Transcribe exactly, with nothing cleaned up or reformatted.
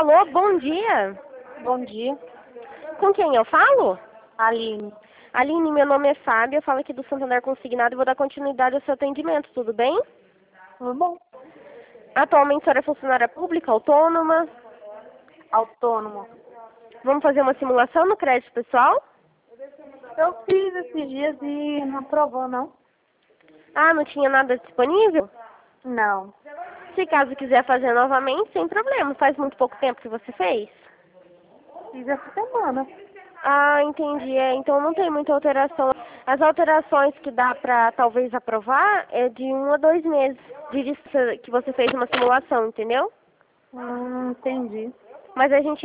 Alô, bom dia. Bom dia, Com quem eu falo? Aline. Aline, meu nome é Fábio, eu falo aqui do Santander Consignado e vou dar continuidade ao seu atendimento, tudo bem? Tudo bom? Atualmente a senhora é funcionária pública, autônoma. Autônomo. Vamos fazer uma simulação no crédito pessoal? Eu fiz esses dias e não aprovou, não? Ah, não tinha nada disponível? Não. Se caso quiser fazer novamente, sem problema. Faz muito pouco tempo que você fez? Fiz essa semana. Ah, entendi. É, então não tem muita alteração. As alterações que dá pra talvez aprovar é de um a dois meses de distância que você fez uma simulação, entendeu? Hum, entendi. Mas a gente